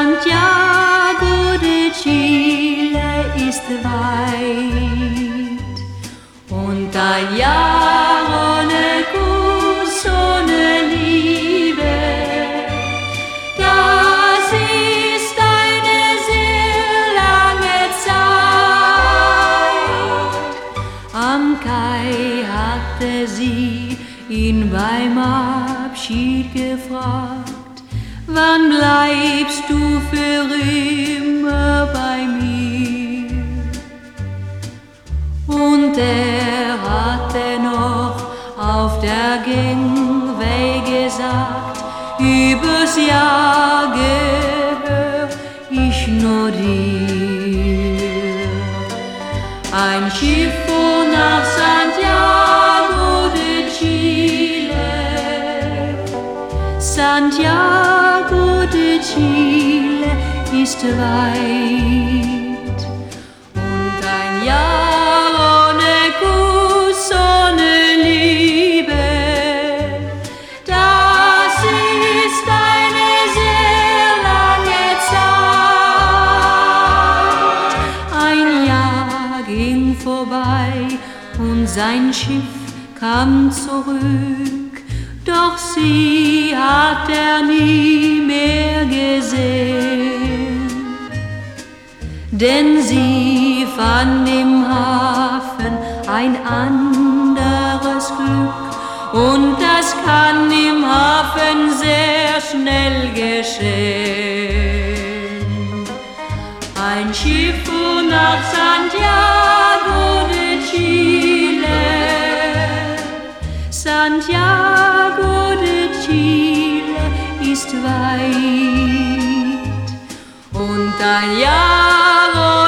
Santiago de Chile ist weit und ein Jahr ohne Kuss, ohne Liebe, das ist eine sehr lange Zeit. Am Kai hatte sie ihn beim Abschied gefragt: Wann bleibst du für immer bei mir? Und hatte noch auf der Gangway gesagt: Übers Jahr gehör ich nur dir. Ein Schiff fuhr nach Santiago de Chile, Santiago de Chile ist weit und ein Jahr ohne Kuss, ohne Liebe, das ist eine sehr lange Zeit. Ein Jahr ging vorbei und sein Schiff kam zurück, doch sie hat nie mehr gesehen, denn sie fand im Hafen ein anderes Glück, und das kann im Hafen sehr schnell geschehen. Ein Schiff fuhr nach Santiago de Chile, Santiago de Chile ist weit und ein Jahr